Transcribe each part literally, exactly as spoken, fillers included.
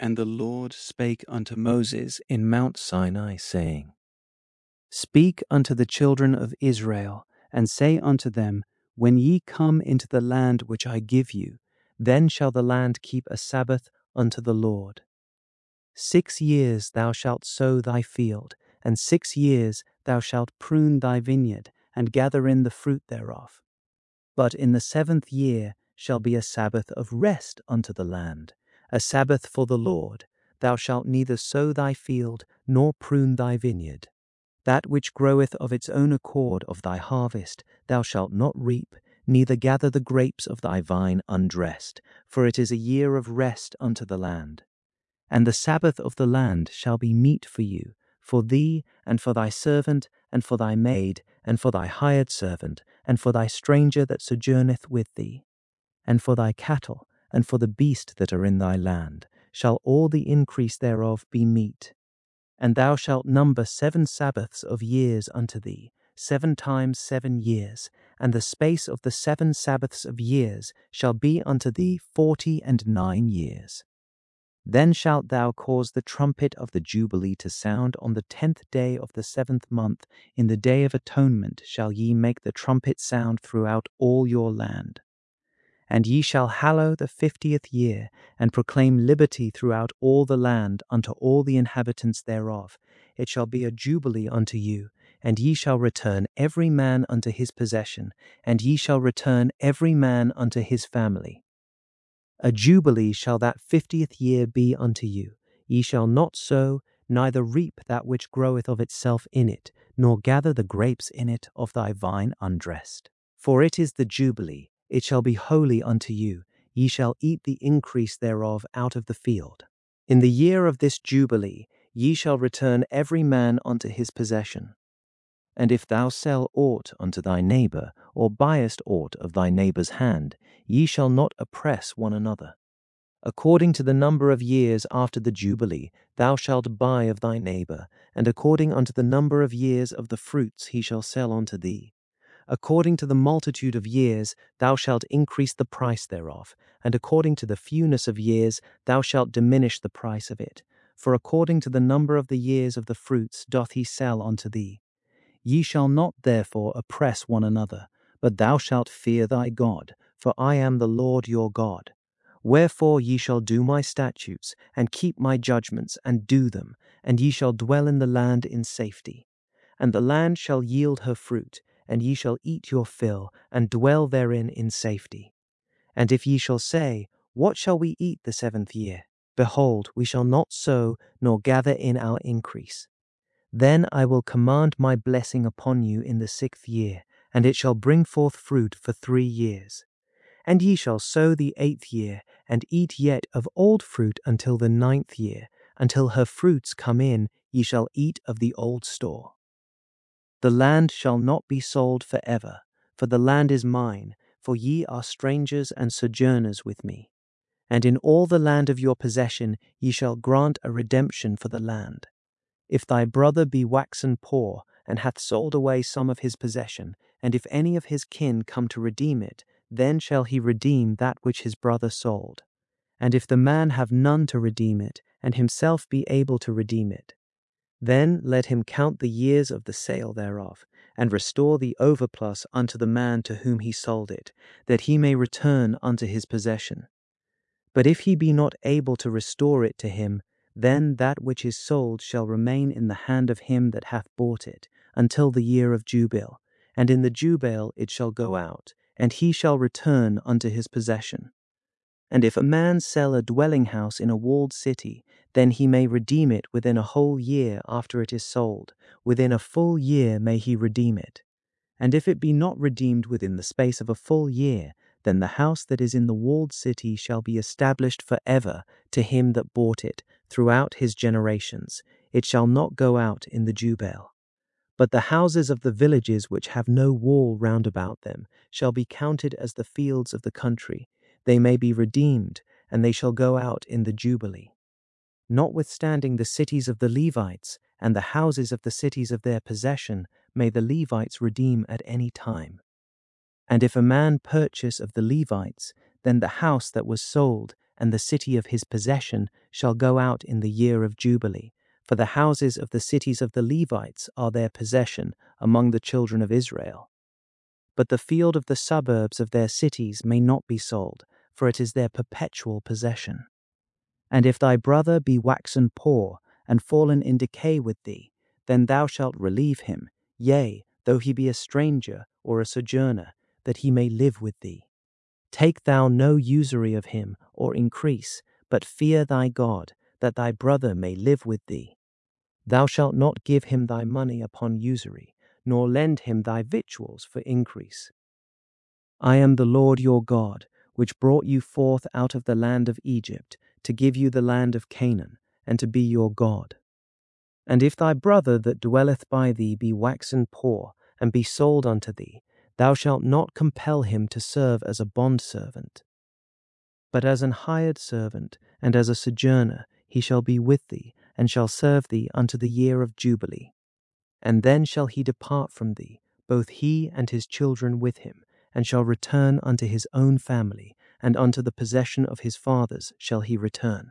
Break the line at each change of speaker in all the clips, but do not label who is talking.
And the Lord spake unto Moses in Mount Sinai, saying, Speak unto the children of Israel, and say unto them, When ye come into the land which I give you, then shall the land keep a Sabbath unto the Lord. Six years thou shalt sow thy field, and six years thou shalt prune thy vineyard, and gather in the fruit thereof. But in the seventh year shall be a Sabbath of rest unto the land, a Sabbath for the Lord. Thou shalt neither sow thy field, nor prune thy vineyard. That which groweth of its own accord of thy harvest thou shalt not reap, neither gather the grapes of thy vine undressed, for it is a year of rest unto the land. And the Sabbath of the land shall be meat for you, for thee, and for thy servant, and for thy maid, and for thy hired servant, and for thy stranger that sojourneth with thee, and for thy cattle, and for the beast that are in thy land, shall all the increase thereof be meat. And thou shalt number seven Sabbaths of years unto thee, seven times seven years, and the space of the seven Sabbaths of years shall be unto thee forty and nine years. Then shalt thou cause the trumpet of the Jubilee to sound on the tenth day of the seventh month. In the day of atonement shall ye make the trumpet sound throughout all your land. And ye shall hallow the fiftieth year, and proclaim liberty throughout all the land unto all the inhabitants thereof. It shall be a jubilee unto you, and ye shall return every man unto his possession, and ye shall return every man unto his family. A jubilee shall that fiftieth year be unto you. Ye shall not sow, neither reap that which groweth of itself in it, nor gather the grapes in it of thy vine undressed. For it is the jubilee, it shall be holy unto you. Ye shall eat the increase thereof out of the field. In the year of this jubilee ye shall return every man unto his possession. And if thou sell aught unto thy neighbour, or buyest aught of thy neighbour's hand, ye shall not oppress one another. According to the number of years after the Jubilee thou shalt buy of thy neighbour, and according unto the number of years of the fruits he shall sell unto thee. According to the multitude of years thou shalt increase the price thereof, and according to the fewness of years thou shalt diminish the price of it. For according to the number of the years of the fruits doth he sell unto thee. Ye shall not therefore oppress one another, but thou shalt fear thy God, for I am the Lord your God. Wherefore ye shall do my statutes, and keep my judgments, and do them, and ye shall dwell in the land in safety. And the land shall yield her fruit, and ye shall eat your fill, and dwell therein in safety. And if ye shall say, What shall we eat the seventh year? Behold, we shall not sow, nor gather in our increase. Then I will command my blessing upon you in the sixth year, and it shall bring forth fruit for three years. And ye shall sow the eighth year, and eat yet of old fruit until the ninth year. Until her fruits come in, ye shall eat of the old store. The land shall not be sold for ever, for the land is mine, for ye are strangers and sojourners with me. And in all the land of your possession ye shall grant a redemption for the land. If thy brother be waxen poor, and hath sold away some of his possession, and if any of his kin come to redeem it, then shall he redeem that which his brother sold. And if the man have none to redeem it, and himself be able to redeem it, then let him count the years of the sale thereof, and restore the overplus unto the man to whom he sold it, that he may return unto his possession. But if he be not able to restore it to him, then that which is sold shall remain in the hand of him that hath bought it, until the year of Jubile, and in the Jubile it shall go out, and he shall return unto his possession. And if a man sell a dwelling house in a walled city, then he may redeem it within a whole year after it is sold. Within a full year may he redeem it. And if it be not redeemed within the space of a full year, then the house that is in the walled city shall be established for ever to him that bought it, throughout his generations. It shall not go out in the Jubile. But the houses of the villages which have no wall round about them shall be counted as the fields of the country. They may be redeemed, and they shall go out in the Jubilee. Notwithstanding the cities of the Levites, and the houses of the cities of their possession, may the Levites redeem at any time. And if a man purchase of the Levites, then the house that was sold, and the city of his possession shall go out in the year of Jubilee. For the houses of the cities of the Levites are their possession among the children of Israel. But the field of the suburbs of their cities may not be sold, for it is their perpetual possession. And if thy brother be waxen poor, and fallen in decay with thee, then thou shalt relieve him, yea, though he be a stranger or a sojourner, that he may live with thee. Take thou no usury of him, or increase, but fear thy God, that thy brother may live with thee. Thou shalt not give him thy money upon usury, nor lend him thy victuals for increase. I am the Lord your God, which brought you forth out of the land of Egypt, to give you the land of Canaan, and to be your God. And if thy brother that dwelleth by thee be waxen poor, and be sold unto thee, thou shalt not compel him to serve as a bondservant. But as an hired servant, and as a sojourner, he shall be with thee, and shall serve thee unto the year of Jubilee. And then shall he depart from thee, both he and his children with him, and shall return unto his own family, and unto the possession of his fathers shall he return.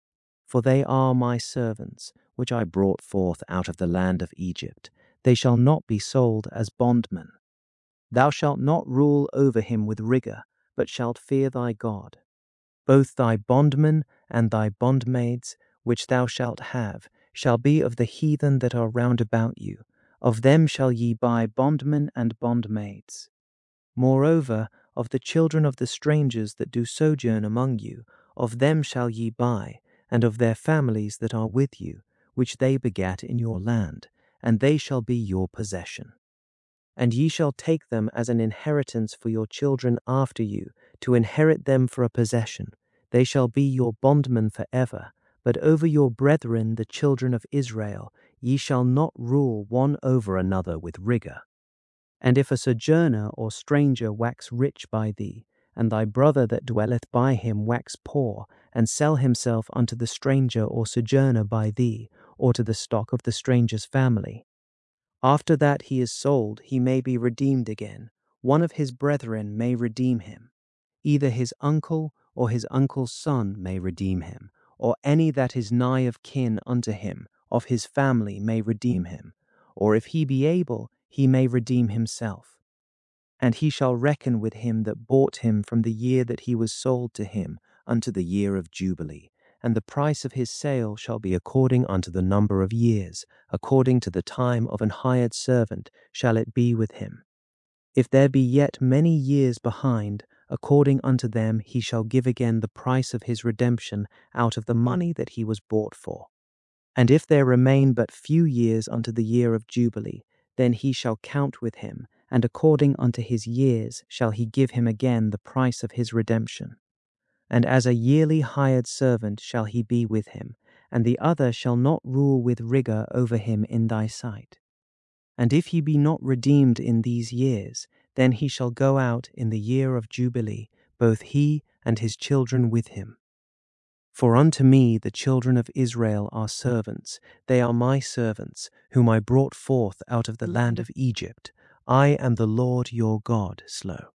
For they are my servants, which I brought forth out of the land of Egypt. They shall not be sold as bondmen. Thou shalt not rule over him with rigor, but shalt fear thy God. Both thy bondmen and thy bondmaids, which thou shalt have, shall be of the heathen that are round about you. Of them shall ye buy bondmen and bondmaids. Moreover, of the children of the strangers that do sojourn among you, of them shall ye buy, and of their families that are with you, which they begat in your land, and they shall be your possession. And ye shall take them as an inheritance for your children after you, to inherit them for a possession. They shall be your bondmen for ever. But over your brethren the children of Israel ye shall not rule one over another with rigor. And if a sojourner or stranger wax rich by thee, and thy brother that dwelleth by him wax poor, and sell himself unto the stranger or sojourner by thee, or to the stock of the stranger's family, after that he is sold he may be redeemed again. One of his brethren may redeem him. Either his uncle or his uncle's son may redeem him, or any that is nigh of kin unto him, of his family may redeem him, or if he be able, he may redeem himself. And he shall reckon with him that bought him from the year that he was sold to him unto the year of Jubilee, and the price of his sale shall be according unto the number of years, according to the time of an hired servant shall it be with him. If there be yet many years behind, according unto them he shall give again the price of his redemption out of the money that he was bought for. And if there remain but few years unto the year of Jubilee, then he shall count with him, and according unto his years shall he give him again the price of his redemption. And as a yearly hired servant shall he be with him, and the other shall not rule with rigor over him in thy sight. And if he be not redeemed in these years, then he shall go out in the year of Jubilee, both he and his children with him. For unto me the children of Israel are servants, they are my servants, whom I brought forth out of the land of Egypt. I am the Lord your God. Slow.